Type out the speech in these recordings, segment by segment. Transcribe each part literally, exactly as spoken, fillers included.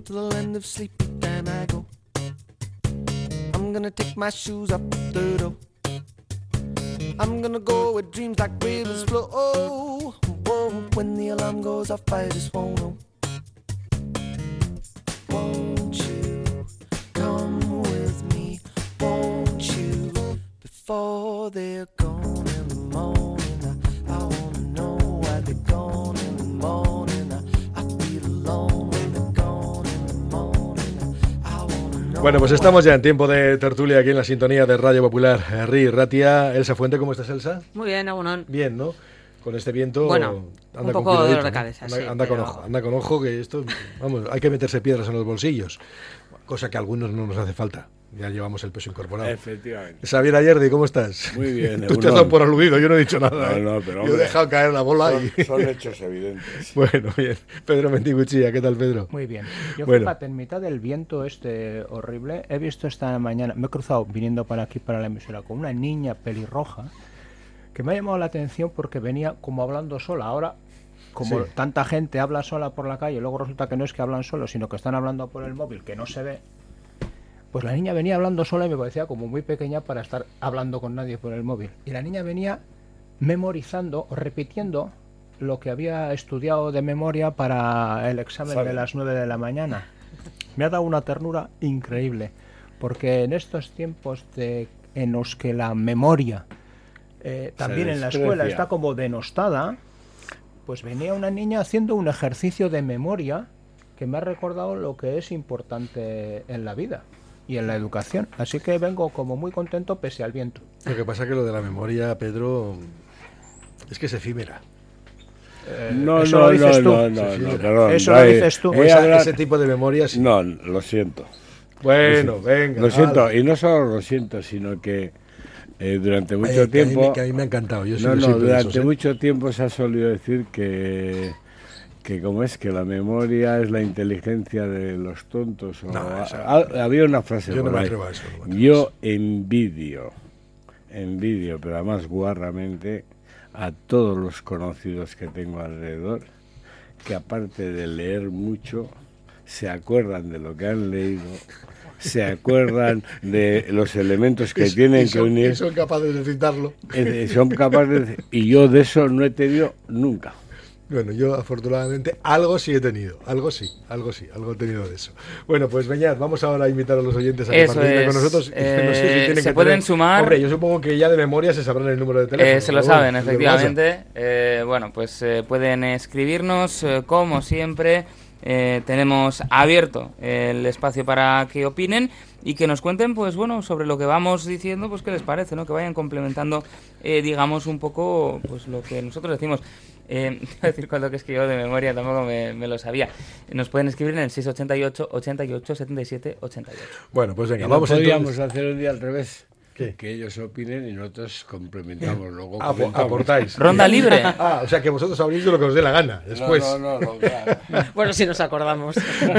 till the end of sleepy time I go. I'm gonna take my shoes up the door. I'm gonna go where dreams like rivers flow. Oh, whoa, when the alarm goes off I just won't know. Won't you come with me? Won't you? Before they're gone in the morning, I, I wanna know why they're gone in the morning. I, I feel alone when they're gone in the morning. I wanna know. Bueno, pues estamos ya en tiempo de tertulia aquí en la sintonía de Radio Popular. Ri, Ratia, Elsa Fuente, ¿cómo estás, Elsa? Muy bien, Agunón. Bien, ¿no? Con este viento, bueno, anda un con poco cuidadito, dolor de ¿no? cabeza, anda, sí, anda pero... con ojo, anda con ojo, que esto, vamos, hay que meterse piedras en los bolsillos, cosa que a algunos no nos hace falta. Ya llevamos el peso incorporado. Efectivamente. Xavier Ayerdi, ¿cómo estás? Muy bien. Tú te has dado por aludido, yo no he dicho nada. No, ¿eh? no, pero yo he dejado caer la bola son, y... son hechos evidentes. Bueno, bien. Pedro Mendiguchilla, ¿qué tal, Pedro? Muy bien. Yo, bueno. fíjate, en mitad del viento este horrible, he visto esta mañana, me he cruzado viniendo para aquí, para la emisora, con una niña pelirroja que me ha llamado la atención porque venía como hablando sola. Ahora, como sí. tanta gente habla sola por la calle, luego resulta que no es que hablan solos, sino que están hablando por el móvil, que no se ve. Pues la niña venía hablando sola y me parecía como muy pequeña para estar hablando con nadie por el móvil. Y la niña venía memorizando o repitiendo lo que había estudiado de memoria para el examen ¿Sabe? de las nueve de la mañana. Me ha dado una ternura increíble, porque en estos tiempos de, en los que la memoria eh, también en la escuela está como denostada, pues venía una niña haciendo un ejercicio de memoria que me ha recordado lo que es importante en la vida y en la educación. Así que vengo como muy contento pese al viento. Lo que pasa es que lo de la memoria, Pedro, es que es efímera. Eh, no, eso no, lo dices no, tú. no, no, no, perdón. Eso lo dices tú. Esa, hablar... Ese tipo de memoria sí. No, lo siento. Bueno, lo venga. Lo siento, vale. Y no solo lo siento, sino que eh, durante mucho eh, tiempo... Que a, mí, que a mí me ha encantado. Yo no, no, durante esos, ¿eh? mucho tiempo se ha solido decir que... que como es que la memoria es la inteligencia de los tontos o no, a, a, había una frase yo por no me ahí. atrevo a eso, no me atrevo Yo envidio envidio pero además guarramente a todos los conocidos que tengo alrededor que aparte de leer mucho se acuerdan de lo que han leído, se acuerdan de los elementos que y, tienen y son, que unir y son capaces de citarlo eh, son capaces de, y yo de eso no he tenido nunca. Bueno, yo afortunadamente algo sí he tenido, algo sí, algo sí, algo he tenido de eso. Bueno, pues Beñat, vamos ahora a invitar a los oyentes a que eso participen es, con nosotros. Eh, no sé si tienen se que pueden tener... sumar. Hombre, yo supongo que ya de memoria se sabrán el número de teléfono. Eh, se lo bueno, saben, efectivamente. Eh, bueno, pues eh, pueden escribirnos, eh, como siempre. Eh, tenemos abierto el espacio para que opinen y que nos cuenten, pues bueno, sobre lo que vamos diciendo, pues qué les parece, ¿no? Que vayan complementando, eh, digamos, un poco, pues lo que nosotros decimos. Eh, iba a decir cuando que escribo de memoria, tampoco me, me lo sabía. Nos pueden escribir en el seis ochenta y ocho, ochenta y ocho, setenta y siete, ochenta y ocho. Bueno, pues venga, ¿Y vamos no podríamos entonces... hacer un día al revés? ¿Qué? Que ellos opinen y nosotros complementamos, luego Ap comentamos. aportáis. Ronda libre. Ah, o sea que vosotros habréis de lo que os dé la gana después. No, no, no, no claro. Bueno, si nos acordamos.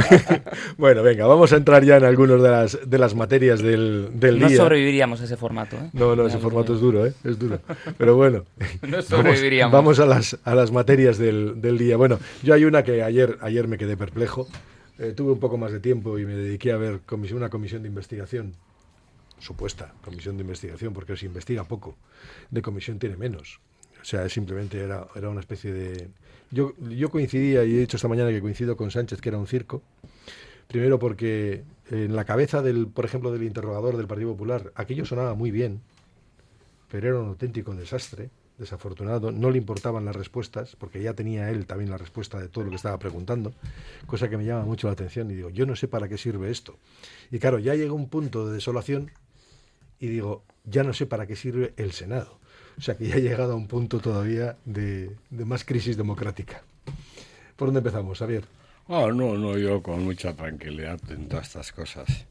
Bueno, venga, vamos a entrar ya en algunas de las, de las materias del, del no día. No sobreviviríamos a ese formato, ¿eh? No, no, ese no, formato no. es duro, ¿eh? Es duro. Pero bueno, no sobreviviríamos. Vamos, vamos a, las, a las materias del, del día. Bueno, yo hay una que ayer, ayer me quedé perplejo. Eh, tuve un poco más de tiempo y me dediqué a ver comisión, una comisión de investigación. Supuesta comisión de investigación, porque se investiga poco. De comisión tiene menos. O sea, simplemente era, era una especie de... Yo, yo coincidía, y he dicho esta mañana que coincido con Sánchez, que era un circo. Primero porque en la cabeza, del, por ejemplo, del interrogador del Partido Popular, aquello sonaba muy bien, pero era un auténtico desastre, desafortunado. No le importaban las respuestas, porque ya tenía él también la respuesta de todo lo que estaba preguntando, cosa que me llama mucho la atención. Y digo, yo no sé para qué sirve esto. Y claro, ya llegó un punto de desolación y digo, ya no sé para qué sirve el Senado. O sea que ya he llegado a un punto todavía de, de más crisis democrática. ¿Por dónde empezamos, Javier? Oh, no, no, yo con mucha tranquilidad en todas estas cosas.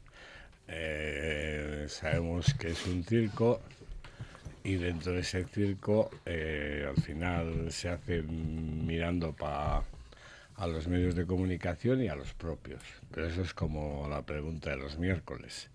Eh, sabemos que es un circo y dentro de ese circo eh, al final se hace mirando para a los medios de comunicación y a los propios. Pero eso es como la pregunta de los miércoles.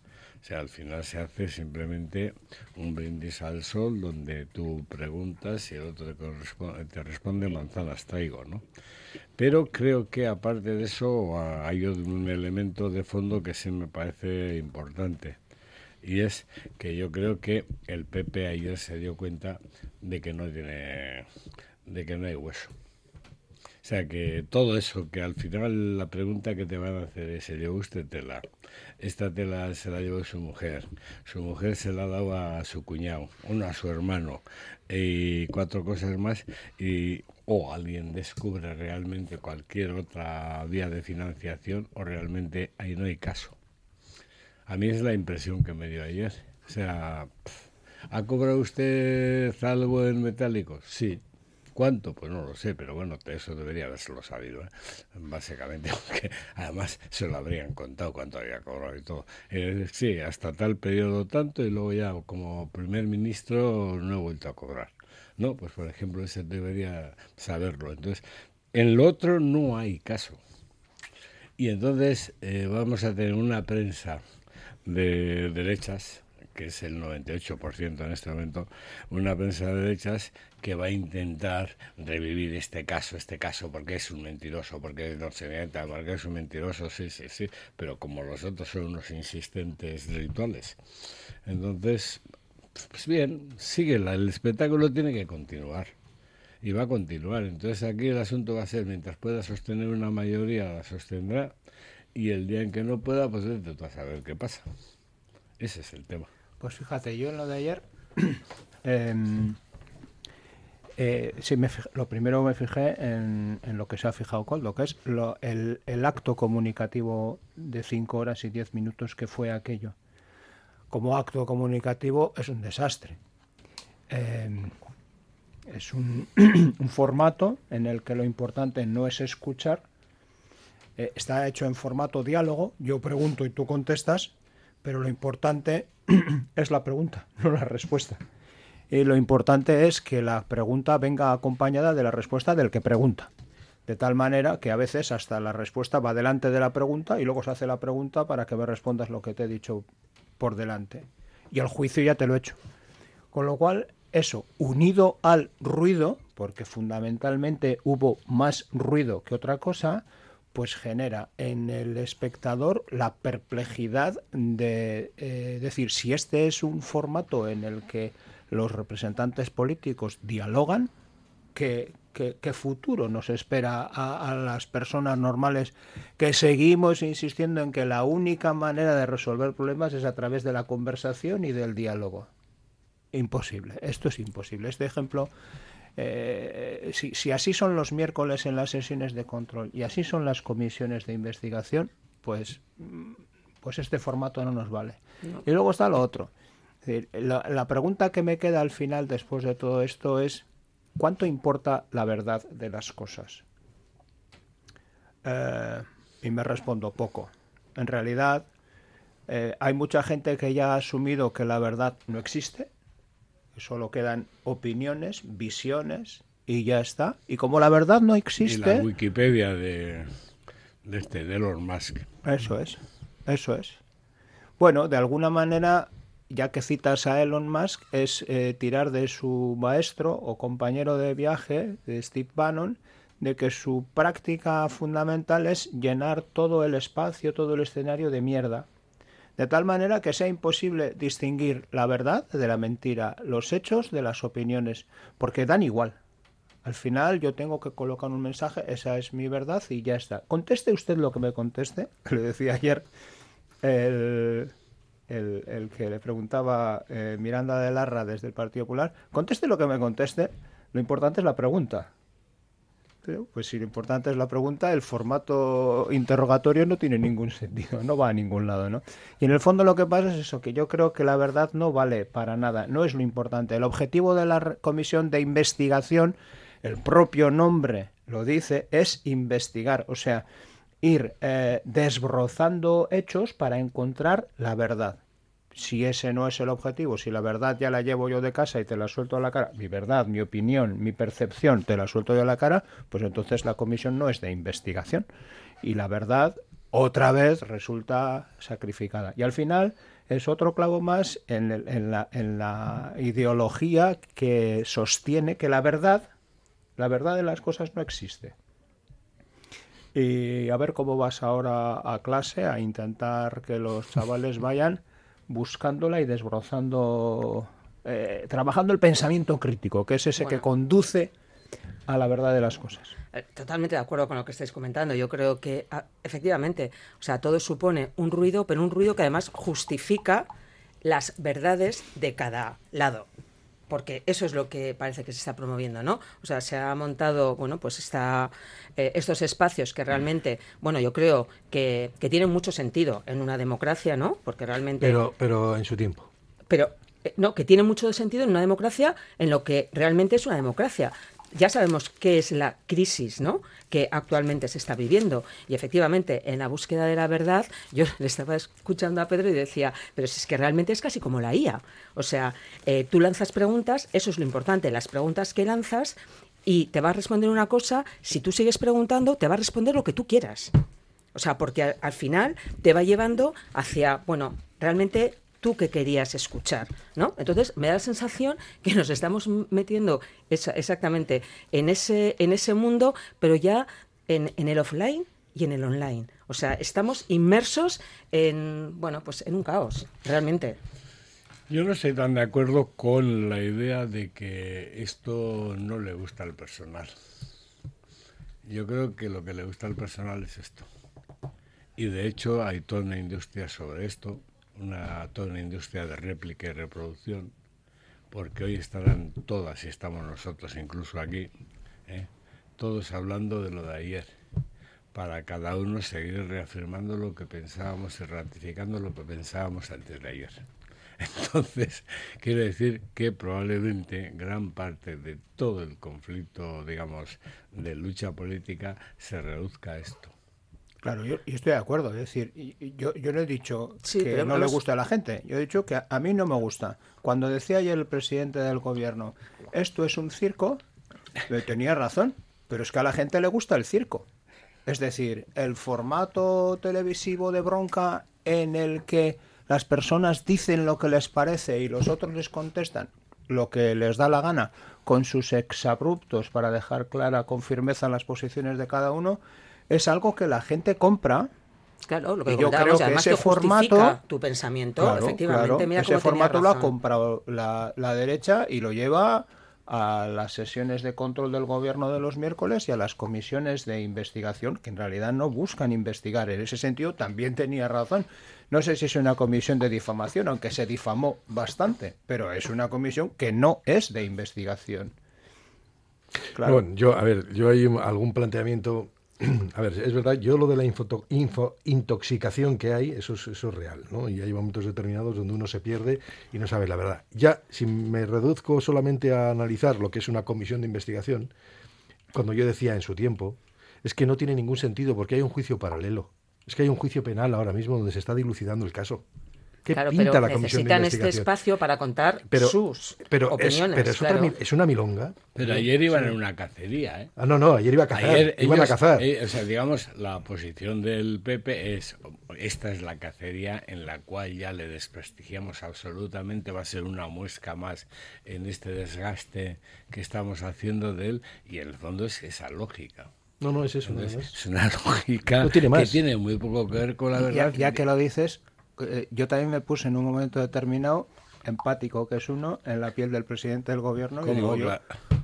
O sea, al final se hace simplemente un brindis al sol donde tú preguntas y el otro te, corresponde, te responde manzanas traigo, ¿no? Pero creo que aparte de eso hay un elemento de fondo que sí me parece importante. Y es que yo creo que el P P ayer se dio cuenta de que no tiene, de que no hay hueso. O sea que todo eso, que al final la pregunta que te van a hacer es, ¿se llevó usted tela? Esta tela se la llevó su mujer, su mujer se la daba a su cuñado, uno a su hermano y cuatro cosas más, y o alguien descubre realmente cualquier otra vía de financiación o realmente ahí no hay caso. A mí es la impresión que me dio ayer. O sea, ¿ha cobrado usted algo en metálicos? Sí. ¿Cuánto? Pues no lo sé, pero bueno, eso debería habérselo sabido, ¿eh? Básicamente, porque además se lo habrían contado cuánto había cobrado y todo. Eh, sí, hasta tal periodo tanto y luego ya como primer ministro no he vuelto a cobrar. No, pues por ejemplo, ese debería saberlo. Entonces, en lo otro no hay caso. Y entonces eh, vamos a tener una prensa de derechas, que es el noventa y ocho por ciento en este momento, una prensa de derechas que va a intentar revivir este caso, este caso, porque es un mentiroso, porque no se neta, porque es un mentiroso, sí, sí, sí, pero como los otros son unos insistentes rituales. Entonces, pues bien, síguela, el espectáculo tiene que continuar. Y va a continuar. Entonces aquí el asunto va a ser, mientras pueda sostener una mayoría, la sostendrá, y el día en que no pueda, pues vete tú a saber qué pasa. Ese es el tema. Pues fíjate, yo en lo de ayer, eh, eh, sí, me fijé, lo primero me fijé en, en lo que se ha fijado Coldo, que es lo, el, el acto comunicativo de cinco horas y diez minutos que fue aquello. Como acto comunicativo es un desastre. Eh, es un, un formato en el que lo importante no es escuchar, eh, está hecho en formato diálogo, yo pregunto y tú contestas, pero lo importante es la pregunta, no la respuesta. Y lo importante es que la pregunta venga acompañada de la respuesta del que pregunta. De tal manera que a veces hasta la respuesta va delante de la pregunta y luego se hace la pregunta para que me respondas lo que te he dicho por delante. Y el juicio ya te lo he hecho. Con lo cual, eso, unido al ruido, porque fundamentalmente hubo más ruido que otra cosa, pues genera en el espectador la perplejidad de eh, decir, si este es un formato en el que los representantes políticos dialogan, ¿qué, qué, qué futuro nos espera a, a las personas normales que seguimos insistiendo en que la única manera de resolver problemas es a través de la conversación y del diálogo? Imposible, esto es imposible. Este ejemplo... Eh, si, si así son los miércoles en las sesiones de control y así son las comisiones de investigación, pues, pues este formato no nos vale. No. Y luego está lo otro. Es decir, la, la pregunta que me queda al final después de todo esto es ¿cuánto importa la verdad de las cosas? Eh, y me respondo poco. En realidad eh, hay mucha gente que ya ha asumido que la verdad no existe. Solo quedan opiniones, visiones y ya está. Y como la verdad no existe... Y la Wikipedia de, de, este, de Elon Musk. Eso es, eso es. Bueno, de alguna manera, ya que citas a Elon Musk, es eh, tirar de su maestro o compañero de viaje, de Steve Bannon, de que su práctica fundamental es llenar todo el espacio, todo el escenario de mierda. De tal manera que sea imposible distinguir la verdad de la mentira, los hechos de las opiniones, porque dan igual. Al final yo tengo que colocar un mensaje, esa es mi verdad y ya está. Conteste usted lo que me conteste, que le decía ayer el, el, el que le preguntaba eh, Miranda de Larra desde el Partido Popular, conteste lo que me conteste, lo importante es la pregunta. Pero, pues si lo importante es la pregunta, el formato interrogatorio no tiene ningún sentido, no va a ningún lado, ¿no? Y en el fondo lo que pasa es eso, que yo creo que la verdad no vale para nada, no es lo importante. El objetivo de la comisión de investigación, el propio nombre lo dice, es investigar, o sea, ir eh, desbrozando hechos para encontrar la verdad. Si ese no es el objetivo, si la verdad ya la llevo yo de casa y te la suelto a la cara, mi verdad, mi opinión, mi percepción, te la suelto yo a la cara, pues entonces la comisión no es de investigación. Y la verdad, otra vez, resulta sacrificada. Y al final, es otro clavo más en, el, en, la, en la ideología que sostiene que la verdad, la verdad de las cosas no existe. Y a ver cómo vas ahora a clase a intentar que los chavales vayan buscándola y desbrozando, eh, trabajando el pensamiento crítico, que es ese Bueno. que conduce a la verdad de las cosas. Totalmente de acuerdo con lo que estáis comentando. Yo creo que a, efectivamente, o sea, todo supone un ruido, pero un ruido que además justifica las verdades de cada lado. Porque eso es lo que parece que se está promoviendo, ¿no? O sea, se ha montado, bueno, pues está, eh, estos espacios que realmente, bueno, yo creo que, que tienen mucho sentido en una democracia, ¿no? Porque realmente... Pero, pero en su tiempo. Pero, eh, no, que tiene mucho sentido en una democracia en lo que realmente es una democracia. Ya sabemos qué es la crisis, ¿no?, que actualmente se está viviendo. Y efectivamente, en la búsqueda de la verdad, yo le estaba escuchando a Pedro y decía, pero si es que realmente es casi como la I A. O sea, eh, tú lanzas preguntas, eso es lo importante, las preguntas que lanzas, y te va a responder una cosa, si tú sigues preguntando, te va a responder lo que tú quieras. O sea, porque al, al final te va llevando hacia, bueno, realmente... tú que querías escuchar, ¿no? Entonces me da la sensación que nos estamos metiendo esa, exactamente en ese, en ese mundo, pero ya en, en el offline y en el online. O sea, estamos inmersos en, bueno, pues en un caos, realmente. Yo no estoy tan de acuerdo con la idea de que esto no le gusta al personal. Yo creo que lo que le gusta al personal es esto. Y de hecho hay toda una industria sobre esto. Una, toda una industria de réplica y reproducción, porque hoy estarán todas, y estamos nosotros incluso aquí, ¿eh? todos hablando de lo de ayer, para cada uno seguir reafirmando lo que pensábamos y ratificando lo que pensábamos antes de ayer. Entonces, quiero decir que probablemente gran parte de todo el conflicto, digamos, de lucha política se reduzca a esto. Claro, yo, yo estoy de acuerdo. Es decir, yo, yo no he dicho Sí, que pero no los... le gusta a la gente. Yo he dicho que a, a mí no me gusta. Cuando decía ayer el presidente del gobierno, esto es un circo, tenía razón. Pero es que a la gente le gusta el circo. Es decir, el formato televisivo de bronca en el que las personas dicen lo que les parece y los otros les contestan lo que les da la gana con sus exabruptos para dejar clara con firmeza las posiciones de cada uno, es algo que la gente compra. Claro, lo que y yo creo que además ese que formato, tu pensamiento, claro, efectivamente, claro, mira ese cómo tenía formato lo ha razón. comprado la, la derecha y lo lleva a las sesiones de control del gobierno de los miércoles y a las comisiones de investigación, que en realidad no buscan investigar. En ese sentido también tenía razón. No sé si es una comisión de difamación, aunque se difamó bastante, pero es una comisión que no es de investigación. Claro. Bueno, yo, a ver, yo hay algún planteamiento... A ver, es verdad, yo lo de la info, info intoxicación que hay, eso es, eso es real, ¿no? Y hay momentos determinados donde uno se pierde y no sabe la verdad. Ya, si me reduzco solamente a analizar lo que es una comisión de investigación, cuando yo decía en su tiempo, es que no tiene ningún sentido porque hay un juicio paralelo. Es que hay un juicio penal ahora mismo donde se está dilucidando el caso. ¿Qué claro, pinta pero la comisión de necesitan investigación? este espacio para contar pero, sus pero opiniones. Es, pero es, claro. otra, es una milonga. Pero ayer iban sí. en una cacería, ¿eh? Ah, no, no, ayer iba a cazar. Ayer iban ellos, a cazar. Eh, o sea, digamos, la posición del P P es, esta es la cacería en la cual ya le desprestigiamos absolutamente, va a ser una muesca más en este desgaste que estamos haciendo de él, y en el fondo es esa lógica. No, no, es eso. Entonces, no, no es. es una lógica no tiene más. que tiene muy poco que ver con la verdad. Ya, ya que lo dices, eh, yo también me puse en un momento determinado, empático que es uno, en la piel del presidente del gobierno. Y digo, yo,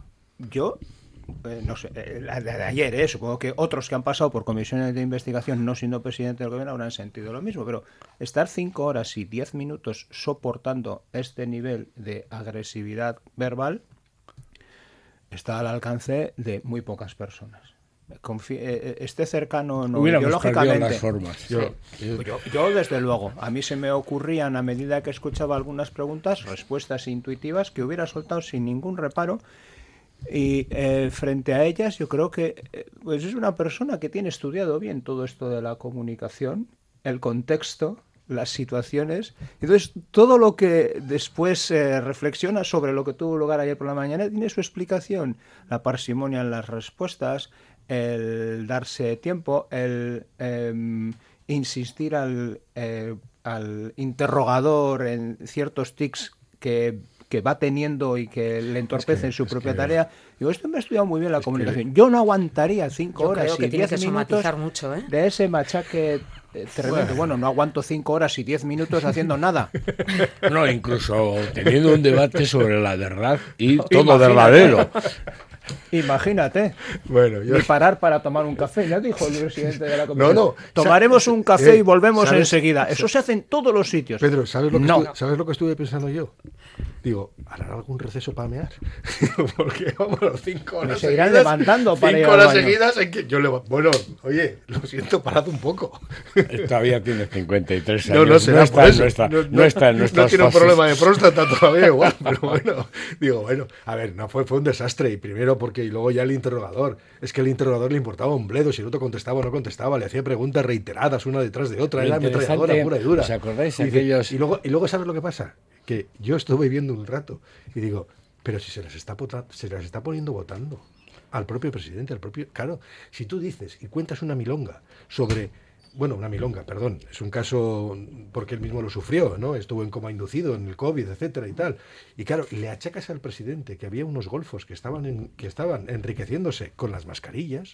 yo eh, no sé, eh, la de ayer, eh, supongo que otros que han pasado por comisiones de investigación no siendo presidente del gobierno habrán sentido lo mismo, pero estar cinco horas y diez minutos soportando este nivel de agresividad verbal está al alcance de muy pocas personas. Confi- eh, esté cercano no ideológicamente las formas. Yo, yo, yo, yo desde luego, a mí se me ocurrían a medida que escuchaba algunas preguntas, respuestas intuitivas que hubiera soltado sin ningún reparo, y eh, frente a ellas yo creo que eh, pues es una persona que tiene estudiado bien todo esto de la comunicación, el contexto, las situaciones. Entonces, todo lo que después eh, reflexiona sobre lo que tuvo lugar ayer por la mañana tiene su explicación. La parsimonia en las respuestas, el darse tiempo, el eh, insistir al, eh, al interrogador en ciertos tics que, que va teniendo y que le entorpecen Es que- su es propia que- tarea. Digo, esto me ha estudiado muy bien la es comunicación. que- Yo no aguantaría cinco Yo horas creo que y tiene diez que minutos somatizar mucho, ¿eh? de ese machaque eh, tremendo. Bueno, no aguanto cinco horas y diez minutos haciendo nada. No, incluso teniendo un debate sobre la verdad y todo Imagínate. verdadero. Imagínate. Bueno, yo... Ni parar para tomar un café, ya dijo el presidente de la comisión. No, no. Tomaremos un café Eh, y volvemos ¿sabes? enseguida. Eso se hace en todos los sitios. Pedro, ¿sabes lo, que No. estuve, ¿sabes lo que estuve pensando yo? Digo, ¿harán algún receso para mear? Porque vamos, cinco horas se irán seguidas, levantando para ir cinco al horas baño. seguidas en que yo le... Bueno, oye, lo siento, parad un poco. Todavía tiene cincuenta y tres No, años. no será está por en eso. nuestra- no, no está en no nuestras tiene un fases. problema de próstata todavía igual, pero bueno, digo, bueno, a ver, no fue, fue un desastre, y primero porque, y luego ya el interrogador, es que el interrogador le importaba un bledo, si el otro contestaba o no contestaba, le hacía preguntas reiteradas una detrás de otra, Lo era interesante, ametralladora pura y dura. ¿os acordáis Y dice- aquellos- y luego, y luego, ¿sabes lo que pasa? Que yo estuve viendo un rato y digo, pero si se las está, pota- se las está poniendo votando al propio presidente, al propio... Claro, si tú dices y cuentas una milonga sobre... Bueno, una milonga, perdón, es un caso porque él mismo lo sufrió, ¿no? Estuvo en coma inducido en el COVID, etcétera y tal. Y claro, le achacas al presidente que había unos golfos que estaban, en- que estaban enriqueciéndose con las mascarillas.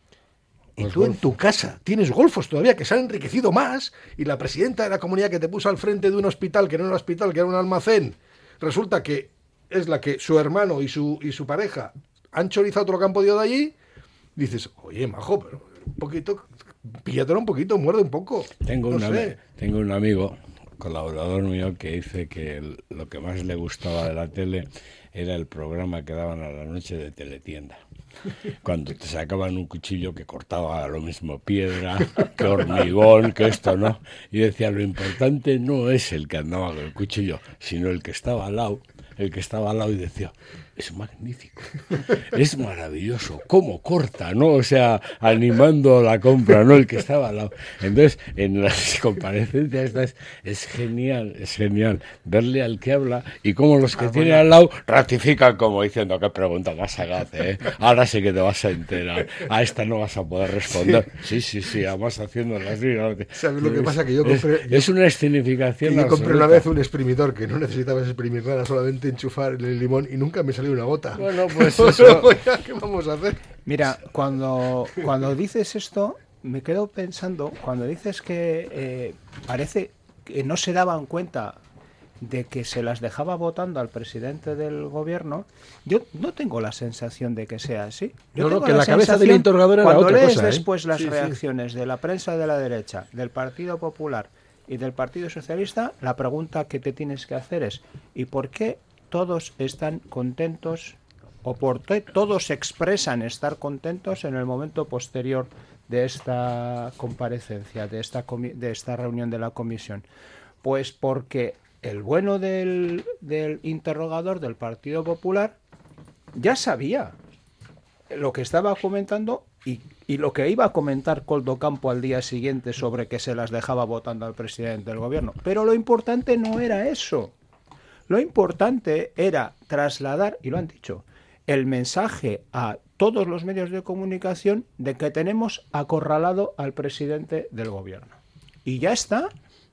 Y Los tú en golfos. tu casa tienes golfos todavía que se han enriquecido más, y la presidenta de la comunidad que te puso al frente de un hospital, que no era un hospital, que era un almacén, resulta que es la que su hermano y su, y su pareja han chorizado todo lo que han podido de allí. Dices, oye, majo, pero un poquito, píllatelo un poquito, muerde un poco. Tengo, no un ami- sé. tengo un amigo, colaborador mío, que dice que el- lo que más le gustaba de la tele era el programa que daban a la noche de Teletienda. Cuando te sacaban un cuchillo que cortaba lo mismo piedra, que hormigón, que esto, ¿no? Y decía, lo importante no es el que andaba con el cuchillo, sino el que estaba al lado, el que estaba al lado y decía, es magnífico, es maravilloso, cómo corta, ¿no? O sea, animando la compra, ¿no? El que estaba al lado. Entonces, en las comparecencias estas, es genial, es genial verle al que habla y cómo los que tiene al lado ratifican como diciendo, qué pregunta más sagaz, ¿eh? Ahora sí que te vas a enterar, a esta no vas a poder responder. Sí, sí, sí, además haciendo las ¿Sabes lo que pasa? Que yo es, compré- es yo- una escenificación Que yo compré absoluta. una vez un exprimidor que no necesitabas exprimir nada, solamente enchufar el limón, y nunca me salió una gota. Bueno, pues eso. ¿Qué vamos a hacer? Mira, cuando, cuando dices esto, me quedo pensando, cuando dices que eh, parece que no se daban cuenta de que se las dejaba votando al presidente del gobierno, yo no tengo la sensación de que sea así. Yo No, no, tengo que la cabeza del sensación, interrogador era cuando otra lees cosa, ¿eh? después las Sí, sí. reacciones de la prensa de la derecha, del Partido Popular y del Partido Socialista, la pregunta que te tienes que hacer es, ¿y por qué todos están contentos o por qué todos expresan estar contentos en el momento posterior de esta comparecencia, de esta, comi- de esta reunión de la comisión? Pues porque el bueno del, del interrogador del Partido Popular ya sabía lo que estaba comentando y, y lo que iba a comentar Coldo Campo al día siguiente sobre que se las dejaba votando al presidente del gobierno. Pero lo importante no era eso. Lo importante era trasladar, y lo han dicho, el mensaje a todos los medios de comunicación de que tenemos acorralado al presidente del gobierno. Y ya está.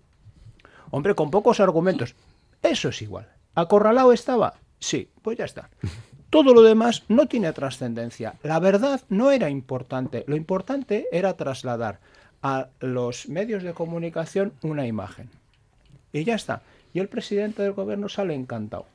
Hombre, con pocos argumentos. Eso es igual. ¿Acorralado estaba? Sí, pues ya está. Todo lo demás no tiene trascendencia. La verdad no era importante. Lo importante era trasladar a los medios de comunicación una imagen. Y ya está. Y el presidente del gobierno sale encantado.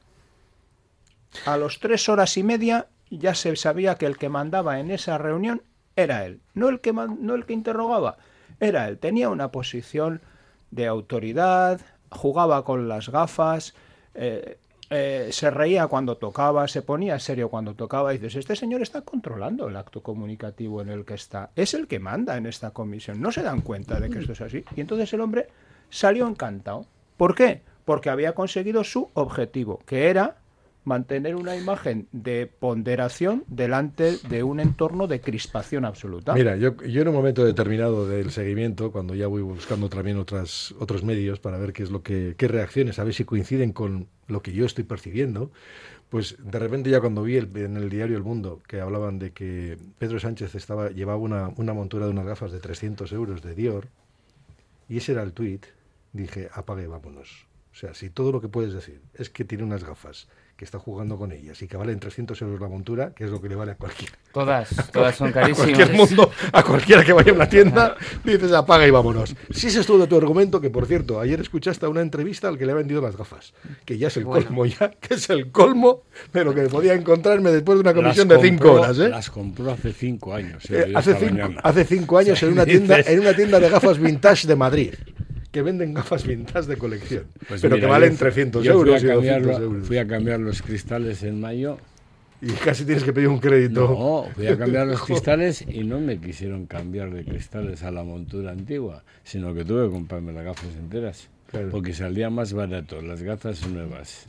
A los tres horas y media ya se sabía que el que mandaba en esa reunión era él. No el que, man- no el que interrogaba, era él. Tenía una posición de autoridad, jugaba con las gafas, eh, eh, se reía cuando tocaba, se ponía serio cuando tocaba. Y dices, este señor está controlando el acto comunicativo en el que está. Es el que manda en esta comisión. No se dan cuenta de que esto es así. Y entonces el hombre salió encantado. ¿Por qué? Porque había conseguido su objetivo, que era mantener una imagen de ponderación delante de un entorno de crispación absoluta. Mira, yo, yo en un momento determinado del seguimiento, cuando ya voy buscando también otras, otros medios para ver qué es lo que, qué reacciones, a ver si coinciden con lo que yo estoy percibiendo, pues de repente ya cuando vi el- en el diario El Mundo que hablaban de que Pedro Sánchez estaba llevaba una, una montura de unas gafas de trescientos euros de Dior, y ese era el tuit, dije, apaga y vámonos. O sea, si todo lo que puedes decir es que tiene unas gafas, que está jugando con ellas y que valen trescientos euros la montura, que es lo que le vale a cualquiera. Todas, todas son carísimas. A cualquier mundo, a cualquiera que vaya a una tienda, dices apaga y vámonos. Si ese es todo tu argumento, que por cierto, ayer escuchaste una entrevista al que le ha vendido las gafas, que ya es el Bueno. colmo, ya, que es el colmo de lo que podía encontrarme después de una comisión Las de cinco compró- horas, ¿eh? Las compró hace cinco años. Eh, eh, yo hace, esta cinco, mañana. hace cinco años O sea, en una tienda dices- en una tienda de gafas vintage de Madrid, que venden gafas vintage de colección, Pues pero mira, que valen yo- trescientos yo fui a euros y cambiarlo- doscientos euros. Fui a cambiar los cristales en mayo. Y casi tienes que pedir un crédito. No, fui a cambiar los cristales y no me quisieron cambiar de cristales a la montura antigua, sino que tuve que comprarme las gafas enteras, Claro. porque salía más barato las gafas nuevas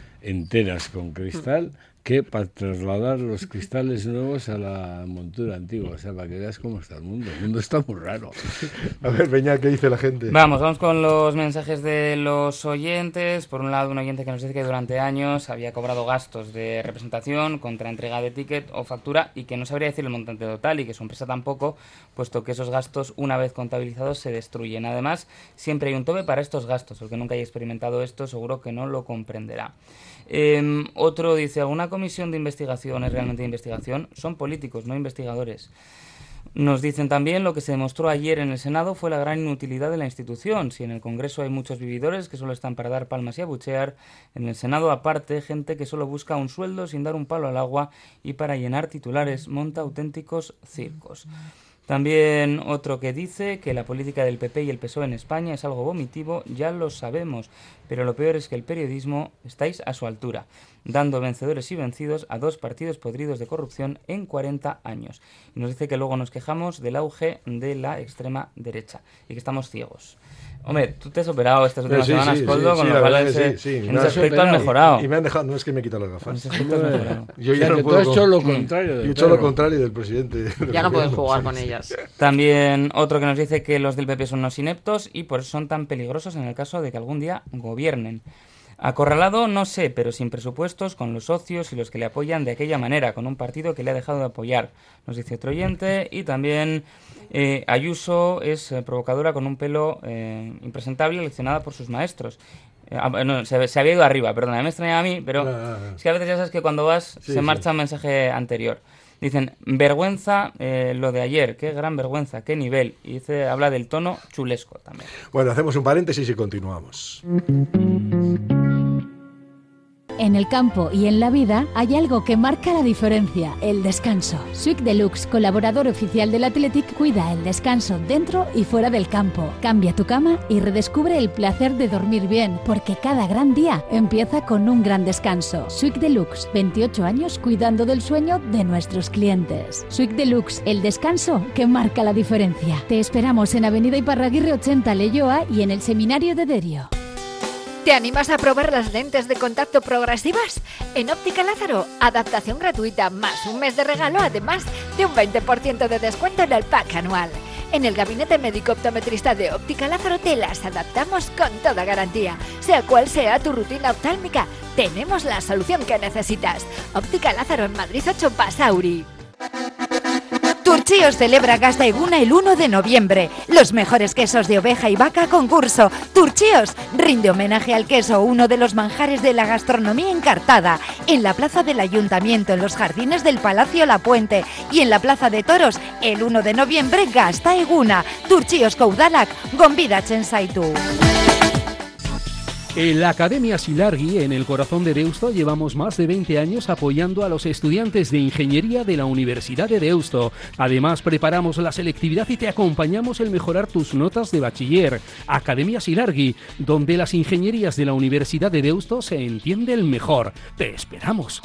enteras con cristal que para trasladar los cristales nuevos a la montura antigua. O sea, para que veas cómo está el mundo. El mundo está muy raro. A ver, Beñat, ¿qué dice la gente? Vamos, vamos con los mensajes de los oyentes. Por un lado, un oyente que nos dice que durante años había cobrado gastos de representación contra entrega de ticket o factura y que no sabría decir el montante total y que su empresa tampoco, puesto que esos gastos, una vez contabilizados, se destruyen. Además, siempre hay un tope para estos gastos. El que nunca haya experimentado esto seguro que no lo comprenderá. Eh, otro dice, ¿alguna comisión de investigación es realmente de investigación? Son políticos, no investigadores. Nos dicen también lo que se demostró ayer en el Senado fue la gran inutilidad de la institución. Si en el Congreso hay muchos vividores que solo están para dar palmas y abuchear, en el Senado aparte gente que solo busca un sueldo sin dar un palo al agua y para llenar titulares monta auténticos circos. También otro que dice que la política del P P y el P S O E en España es algo vomitivo, ya lo sabemos, pero lo peor es que el periodismo estáis a su altura, dando vencedores y vencidos a dos partidos podridos de corrupción en cuarenta años. Y nos dice que luego nos quejamos del auge de la extrema derecha y que estamos ciegos. Hombre, tú te has operado estas últimas Sí, semanas, sí, Coldo, sí, con sí, lo la cual verdad ese- que sí, sí. en Me ese has aspecto has operado. mejorado. Y, y me han dejado, no es que me he quitado las En gafas. ese aspecto has mejorado. Yo O ya sea, no que tú puedo has con- hecho lo contrario. Yo del he hecho lo perro. contrario del presidente. del Ya no puedes gobierno. jugar Sí, con sí. ellas. También otro que nos dice que los del P P son unos ineptos y por eso son tan peligrosos en el caso de que algún día gobiernen. Acorralado, no sé, pero sin presupuestos, con los socios y los que le apoyan de aquella manera, con un partido que le ha dejado de apoyar, nos dice otro oyente. Y también eh, Ayuso es eh, provocadora con un pelo eh, impresentable, leccionada por sus maestros. Eh, ah, no, se, se había ido arriba, perdona, me extrañaba a mí, pero Ah, ah, ah. es que a veces ya sabes que cuando vas Sí, se sí. marcha un mensaje anterior. Dicen, vergüenza eh, lo de ayer, qué gran vergüenza, qué nivel. Y dice, habla del tono chulesco también. Bueno, hacemos un paréntesis y continuamos. En el campo y en la vida hay algo que marca la diferencia, el descanso. Swick Deluxe, colaborador oficial del Athletic, cuida el descanso dentro y fuera del campo. Cambia tu cama y redescubre el placer de dormir bien, porque cada gran día empieza con un gran descanso. Swick Deluxe, veintiocho años cuidando del sueño de nuestros clientes. Swick Deluxe, el descanso que marca la diferencia. Te esperamos en Avenida Iparraguirre ochenta, Leioa y en el Seminario de Derio. ¿Te animas a probar las lentes de contacto progresivas? En Óptica Lázaro, adaptación gratuita más un mes de regalo, además de un veinte por ciento de descuento en el pack anual. En el gabinete médico optometrista de Óptica Lázaro te las adaptamos con toda garantía. Sea cual sea tu rutina oftálmica, tenemos la solución que necesitas. Óptica Lázaro en Madrid ocho Basauri. Turchíos celebra Gasta Eguna el uno de noviembre. Los mejores quesos de oveja y vaca concurso. Turchíos rinde homenaje al queso, uno de los manjares de la gastronomía encartada. En la plaza del Ayuntamiento, en los jardines del Palacio La Puente y en la plaza de Toros, el uno de noviembre Gasta Eguna. Turchíos Koudalak, Gombidatzen zaitu. En la Academia Silargi, en el corazón de Deusto, llevamos más de veinte años apoyando a los estudiantes de Ingeniería de la Universidad de Deusto. Además, preparamos la selectividad y te acompañamos en mejorar tus notas de bachiller. Academia Silargi, donde las ingenierías de la Universidad de Deusto se entienden mejor. ¡Te esperamos!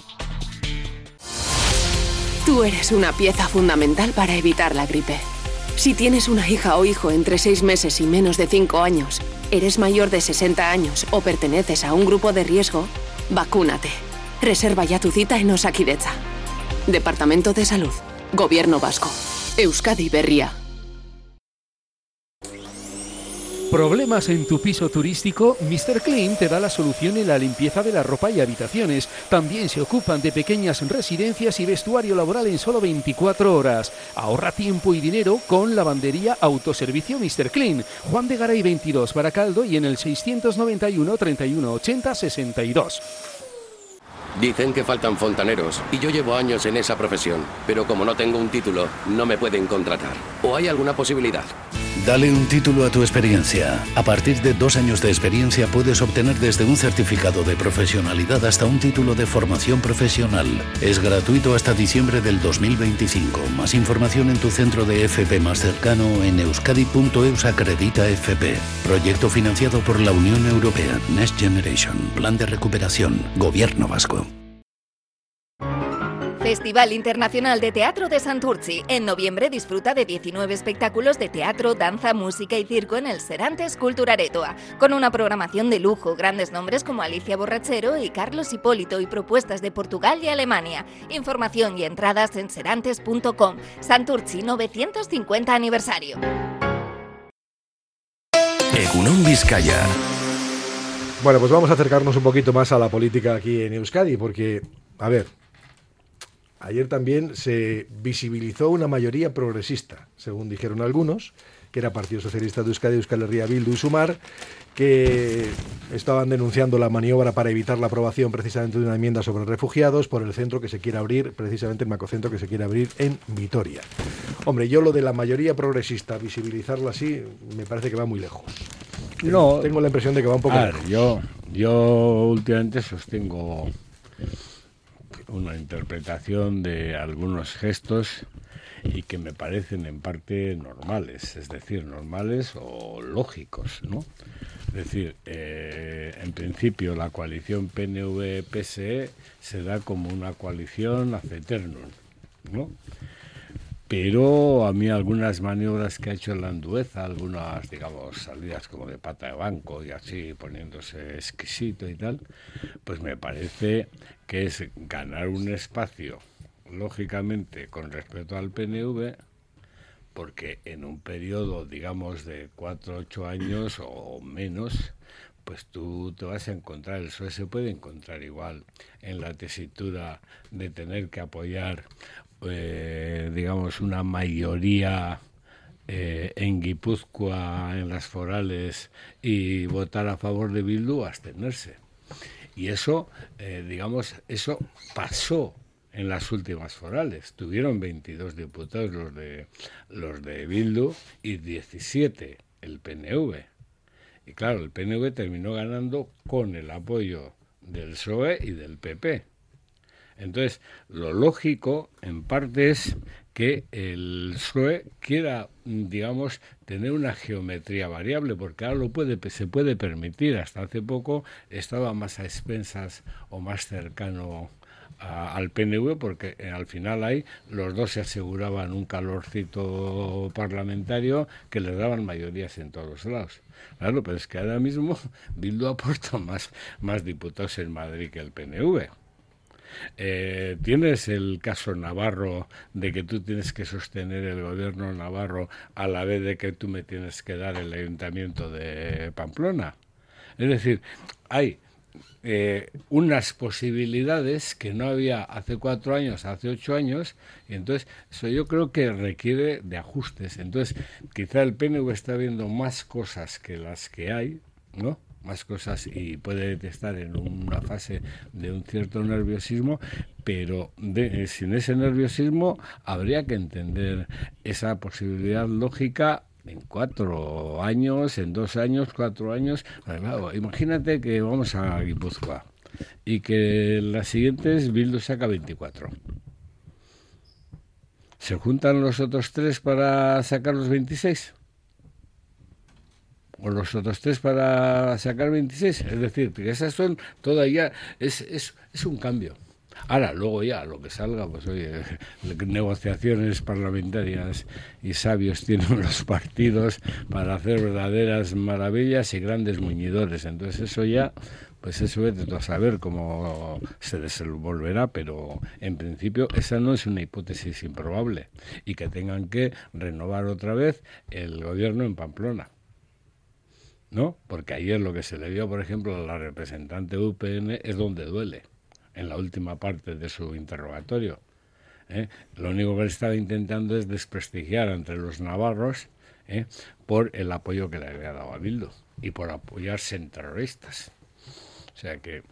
Tú eres una pieza fundamental para evitar la gripe. Si tienes una hija o hijo entre seis meses y menos de cinco años, eres mayor de sesenta años o perteneces a un grupo de riesgo, vacúnate. Reserva ya tu cita en Osakidetza. Departamento de Salud. Gobierno Vasco. Euskadi Berria. ¿Problemas en tu piso turístico? mister Clean te da la solución en la limpieza de la ropa y habitaciones. También se ocupan de pequeñas residencias y vestuario laboral en solo veinticuatro horas. Ahorra tiempo y dinero con lavandería autoservicio mister Clean. Juan de Garay veintidós, Baracaldo, y en el seiscientos noventa y uno, treinta y uno, ochenta, sesenta y dos. Dicen que faltan fontaneros y yo llevo años en esa profesión, pero como no tengo un título, no me pueden contratar. ¿O hay alguna posibilidad? Dale un título a tu experiencia. A partir de dos años de experiencia puedes obtener desde un certificado de profesionalidad hasta un título de formación profesional. Es gratuito hasta diciembre del dos mil veinticinco. Más información en tu centro de F P más cercano en euskadi punto eus acredita F P. Proyecto financiado por la Unión Europea. Next Generation. Plan de recuperación. Gobierno vasco. Festival Internacional de Teatro de Santurtzi. En noviembre disfruta de diecinueve espectáculos de teatro, danza, música y circo en el Serantes Kulturaretoa, con una programación de lujo, grandes nombres como Alicia Borrachero y Carlos Hipólito y propuestas de Portugal y Alemania. Información y entradas en serantes punto com. Santurtzi novecientos cincuenta aniversario. Egunon Vizcaya. Bueno, pues vamos a acercarnos un poquito más a la política aquí en Euskadi, porque, a ver, ayer también se visibilizó una mayoría progresista, según dijeron algunos, que era Partido Socialista de Euskadi, Euskal Herria Bildu y Sumar, que estaban denunciando la maniobra para evitar la aprobación precisamente de una enmienda sobre refugiados por el centro que se quiere abrir, precisamente el macrocentro que se quiere abrir en Vitoria. Hombre, yo lo de la mayoría progresista, visibilizarla así, me parece que va muy lejos. No, tengo la impresión de que va un poco a ver, lejos. Yo, yo últimamente sostengo una interpretación de algunos gestos y que me parecen en parte normales, es decir, normales o lógicos, ¿no? Es decir, eh, en principio la coalición P N V P S E se da como una coalición ad aeternum, ¿no? Pero a mí algunas maniobras que ha hecho el Andueza, algunas, digamos, salidas como de pata de banco y así, poniéndose exquisito y tal, pues me parece que es ganar un espacio, lógicamente, con respecto al P N V, porque en un periodo, digamos, de cuatro, ocho años o menos, pues tú te vas a encontrar, el P S O E se puede encontrar igual en la tesitura de tener que apoyar Eh, digamos, una mayoría eh, en Guipúzcoa, en las forales, y votar a favor de Bildu o abstenerse. Y eso, eh, digamos, eso pasó en las últimas forales. Tuvieron veintidós diputados los de, los de Bildu y diecisiete el P N V. Y claro, el P N V terminó ganando con el apoyo del P S O E y del P P. Entonces, lo lógico, en parte, es que el P S O E quiera, digamos, tener una geometría variable, porque ahora lo puede, se puede permitir. Hasta hace poco estaba más a expensas o más cercano a, al P N V, porque eh, al final ahí los dos se aseguraban un calorcito parlamentario que les daban mayorías en todos los lados. Claro, pero es que ahora mismo Bildu aporta más, más diputados en Madrid que el P N V. Eh, tienes el caso Navarro de que tú tienes que sostener el gobierno navarro a la vez de que tú me tienes que dar el ayuntamiento de Pamplona. Es decir, hay eh, unas posibilidades que no había hace cuatro años, hace ocho años, y entonces eso yo creo que requiere de ajustes. Entonces, quizá el P N V está viendo más cosas que las que hay, ¿no? Más cosas, y puede estar en una fase de un cierto nerviosismo, pero de, sin ese nerviosismo habría que entender esa posibilidad lógica en cuatro años, en dos años, cuatro años. Claro, imagínate que vamos a Guipúzcoa y que las siguientes Bildu saca veinticuatro. ¿Se juntan los otros tres para sacar los veintiséis? O los otros tres para sacar veintiséis, es decir, que esas son todavía, es, es, es un cambio. Ahora, luego ya, lo que salga, pues oye, negociaciones parlamentarias y sabios tienen los partidos para hacer verdaderas maravillas y grandes muñidores. Entonces eso ya, pues eso es de saber cómo se desenvolverá, pero en principio esa no es una hipótesis improbable, y que tengan que renovar otra vez el gobierno en Pamplona. ¿no? Porque ayer lo que se le dio, por ejemplo, a la representante U P N es donde duele, en la última parte de su interrogatorio. ¿eh? Lo único que estaba intentando es desprestigiar entre los navarros ¿eh? por el apoyo que le había dado a Bildu y por apoyarse en terroristas. O sea que...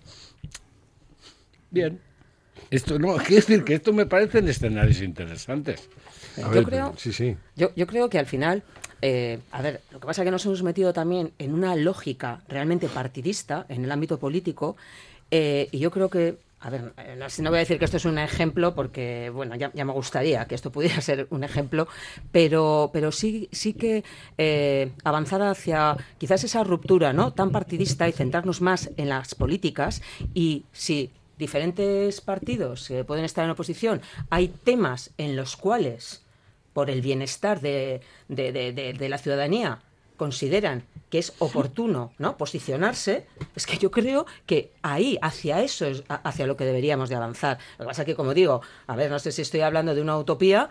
Bien. Esto no, quiero decir que esto me parecen escenarios interesantes. A yo ver, creo, sí, sí. Yo, yo creo que al final, eh, a ver, lo que pasa es que nos hemos metido también en una lógica realmente partidista en el ámbito político, eh, y yo creo que, a ver, no, no voy a decir que esto es un ejemplo, porque, bueno, ya, ya me gustaría que esto pudiera ser un ejemplo, pero, pero sí, sí que eh, avanzar hacia quizás esa ruptura, ¿no?, tan partidista y centrarnos más en las políticas, y si diferentes partidos que pueden estar en oposición, hay temas en los cuales, por el bienestar de, de, de, de, de la ciudadanía, consideran que es oportuno, ¿no?, posicionarse, es que yo creo que ahí, hacia eso es hacia lo que deberíamos de avanzar. Lo que pasa es que, como digo, a ver, no sé si estoy hablando de una utopía